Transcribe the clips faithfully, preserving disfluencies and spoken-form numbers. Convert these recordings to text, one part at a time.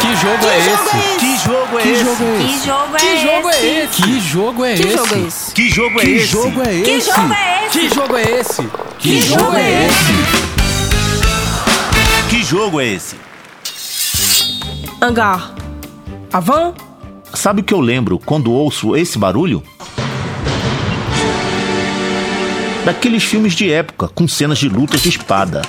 Que jogo é esse? Que jogo é Que esse? jogo é esse? Que jogo é esse? Que jogo é esse? Que jogo é Que esse? jogo é Que esse? jogo é esse? Que jogo é esse? Que jogo é esse? Que Que jogo é esse? jogo é esse? Hangar. Avant? Sabe o que eu lembro quando ouço esse barulho? Daqueles filmes de época com cenas de lutas de espada.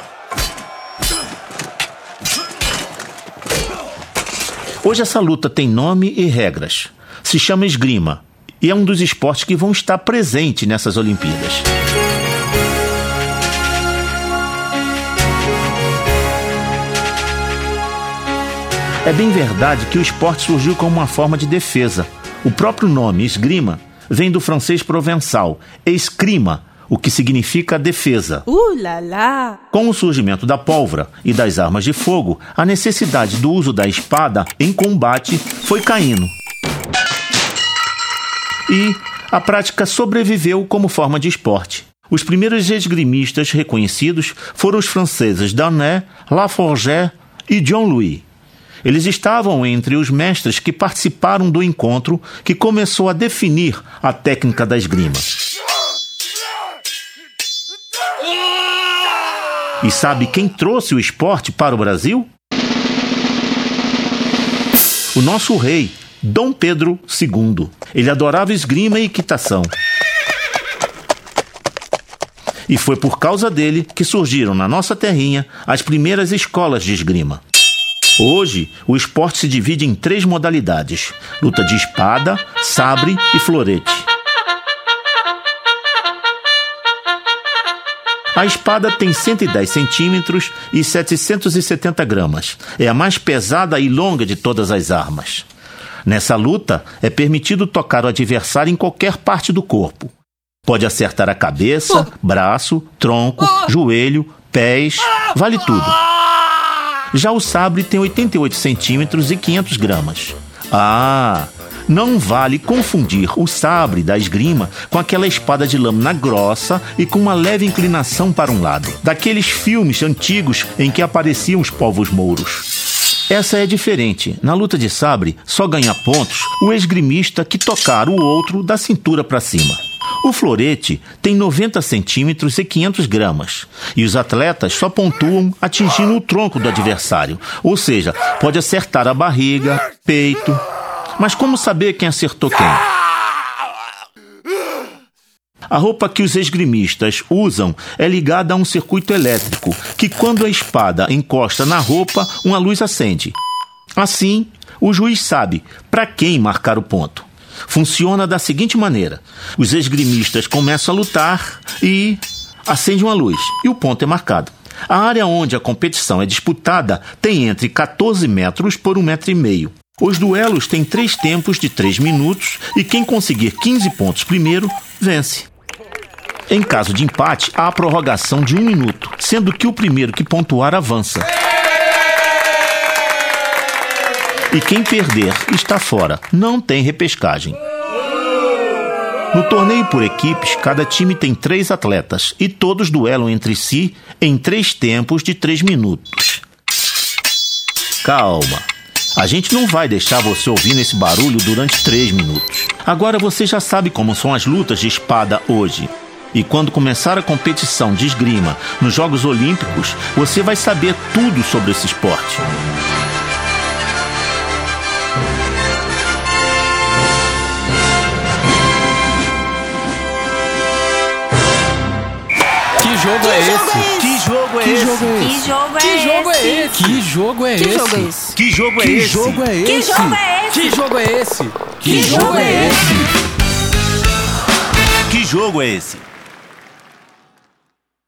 Hoje essa luta tem nome e regras. Se chama esgrima e é um dos esportes que vão estar presentes nessas Olimpíadas. É bem verdade que o esporte surgiu como uma forma de defesa. O próprio nome, esgrima, vem do francês provençal, escrima, o que significa defesa. Uh lá lá! Com o surgimento da pólvora e das armas de fogo, a necessidade do uso da espada em combate foi caindo. E a prática sobreviveu como forma de esporte. Os primeiros esgrimistas reconhecidos foram os franceses Danné, Laforgue e John Louis. Eles estavam entre os mestres que participaram do encontro que começou a definir a técnica da esgrima. E sabe quem trouxe o esporte para o Brasil? O nosso rei, Dom Pedro segundo. Ele adorava esgrima e equitação. E foi por causa dele que surgiram na nossa terrinha as primeiras escolas de esgrima. Hoje, o esporte se divide em três modalidades: luta de espada, sabre e florete. A espada tem cento e dez centímetros e setecentos e setenta gramas. É a mais pesada e longa de todas as armas. Nessa luta, é permitido tocar o adversário em qualquer parte do corpo. Pode acertar a cabeça, braço, tronco, joelho, pés, vale tudo. Já o sabre tem oitenta e oito centímetros e quinhentas gramas. Ah, não vale confundir o sabre da esgrima com aquela espada de lâmina grossa e com uma leve inclinação para um lado, daqueles filmes antigos em que apareciam os povos mouros. Essa é diferente. Na luta de sabre, só ganha pontos o esgrimista que tocar o outro da cintura para cima. O florete tem noventa centímetros e quinhentas gramas, e os atletas só pontuam atingindo o tronco do adversário, ou seja, pode acertar a barriga, peito. Mas como saber quem acertou quem? A roupa que os esgrimistas usam é ligada a um circuito elétrico, que quando a espada encosta na roupa, uma luz acende. Assim, o juiz sabe para quem marcar o ponto. Funciona da seguinte maneira: os esgrimistas começam a lutar e acende uma luz, e o ponto é marcado. A área onde a competição é disputada tem entre quatorze metros por um metro e meio. Os duelos têm três tempos de três minutos e quem conseguir quinze pontos primeiro, vence. Em caso de empate, há a prorrogação de um minuto, sendo que o primeiro que pontuar avança. E quem perder está fora, não tem repescagem. No torneio por equipes, cada time tem três atletas e todos duelam entre si em três tempos de três minutos. Calma, a gente não vai deixar você ouvindo esse barulho durante três minutos. Agora você já sabe como são as lutas de espada hoje. E quando começar a competição de esgrima nos Jogos Olímpicos, você vai saber tudo sobre esse esporte. Que jogo é esse? Que jogo é Que esse? jogo é esse? Que jogo é esse? Que jogo é Que jogo é esse? esse? Que jogo é Que esse? jogo é Que esse? jogo é esse? Que jogo é esse? Que jogo é esse? Que jogo é esse?